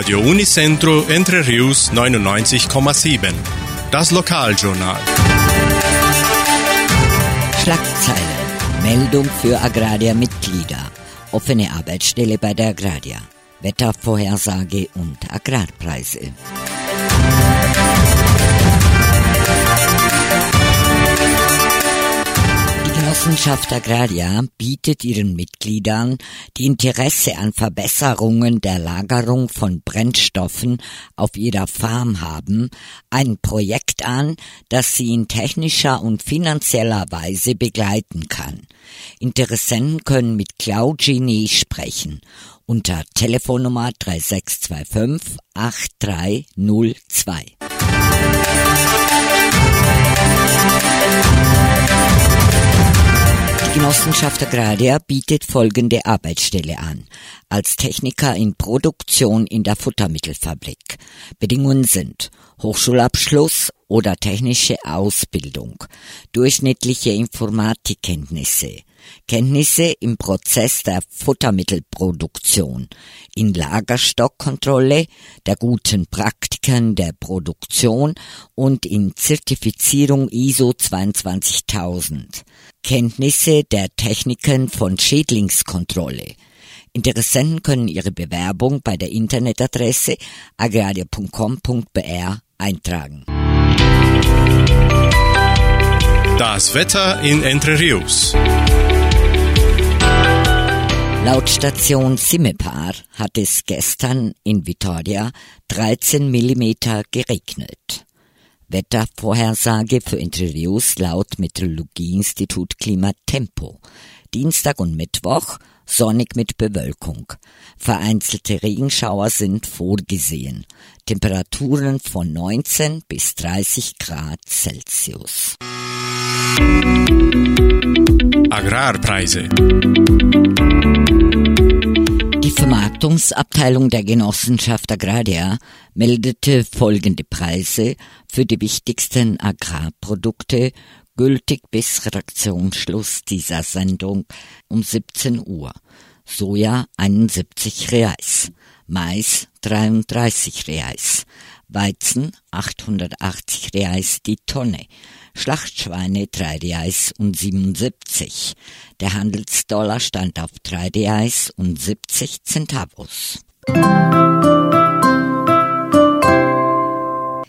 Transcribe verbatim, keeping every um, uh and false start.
Radio Unicentro Entre Rius neunundneunzig Komma sieben. Das Lokaljournal. Schlagzeile. Meldung für Agraria-Mitglieder. Offene Arbeitsstelle bei der Agraria. Wettervorhersage und Agrarpreise. Die Genossenschaft Agraria bietet ihren Mitgliedern, die Interesse an Verbesserungen der Lagerung von Brennstoffen auf ihrer Farm haben, ein Projekt an, das sie in technischer und finanzieller Weise begleiten kann. Interessenten können mit Claude Genie sprechen unter Telefonnummer drei sechs zwei fünf acht drei null zwei. Die Genossenschaft Agraria bietet folgende Arbeitsstelle an. Als Techniker in Produktion in der Futtermittelfabrik. Bedingungen sind Hochschulabschluss oder technische Ausbildung, durchschnittliche Informatikkenntnisse, Kenntnisse im Prozess der Futtermittelproduktion, in Lagerstockkontrolle, der guten Praktiken der Produktion und in Zertifizierung I S O zweiundzwanzigtausend, Kenntnisse der Techniken von Schädlingskontrolle. Interessenten können ihre Bewerbung bei der Internetadresse agraria punkt com punkt b r eintragen. Das Wetter in Entre Rius. Laut Station Simepar hat es gestern in Vitoria dreizehn Millimeter geregnet. Wettervorhersage für Entre Rius laut Meteorologieinstitut Klimatempo. Dienstag und Mittwoch sonnig mit Bewölkung. Vereinzelte Regenschauer sind vorgesehen. Temperaturen von neunzehn bis dreißig Grad Celsius. Agrarpreise. Die Vermarktungsabteilung der Genossenschaft Agraria meldete folgende Preise für die wichtigsten Agrarprodukte, gültig bis Redaktionsschluss dieser Sendung um siebzehn Uhr. Soja einundsiebzig Reais, Mais dreiunddreißig Reais, Weizen achthundertachtzig Reais die Tonne, Schlachtschweine drei Reais und siebenundsiebzig. Der Handelsdollar stand auf drei Reais und siebzig Centavos.